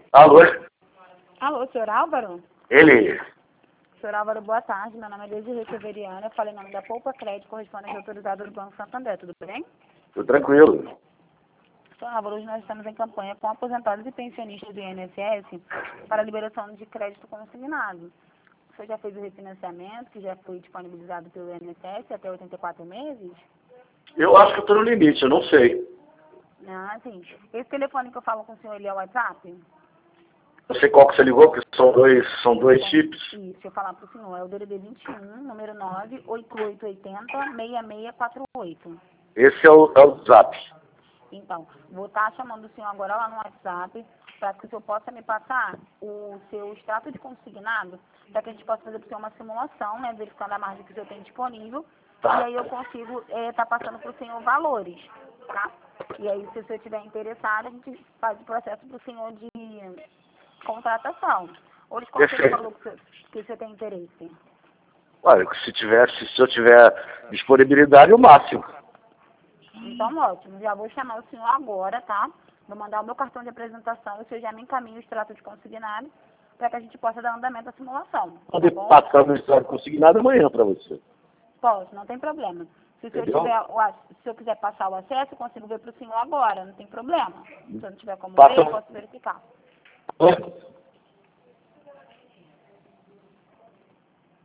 Alô? Alô, senhor Álvaro? Ele. Senhor Álvaro, boa tarde. Meu nome é Desirê Severiana. Eu falei em nome da Poupa Crédito, correspondente autorizado do Banco Santander. Tudo bem? Tudo tranquilo. Senhor Álvaro, hoje nós estamos em campanha com aposentados e pensionistas do INSS para a liberação de crédito consignado. O senhor já fez o refinanciamento, que já foi disponibilizado pelo INSS até 84 meses? Eu acho que eu estou no limite, eu não sei. Ah, sim. Esse telefone que eu falo com o senhor, ele é o WhatsApp? Eu sei qual que você ligou, porque são dois chips. Isso, deixa eu falar para o senhor. É o DDD 21, número 98880-6648. Esse é o Zap. Então, vou estar chamando o senhor agora lá no WhatsApp para que o senhor possa me passar o seu extrato de consignado, para que a gente possa fazer para o senhor uma simulação, né, verificando a margem que o senhor tem disponível, Tá. e aí eu consigo estar passando para o senhor valores, tá? E aí, se o senhor estiver interessado, a gente faz o processo para o senhor de contratação. Hoje, qual seria o valor que o senhor tem interesse? Olha, se eu tiver disponibilidade, o máximo. Então, ótimo. Já vou chamar o senhor agora, tá? Vou mandar o meu cartão de apresentação, o senhor já me encaminha o extrato de consignado para que a gente possa dar andamento à simulação, tá Pode bom? passar no estado consignado amanhã para você. Posso, não tem problema. Se o senhor Entendeu? se eu quiser passar o acesso, eu consigo ver para o senhor agora, não tem problema. Se eu não tiver como Passa. ver, eu posso verificar. Oi?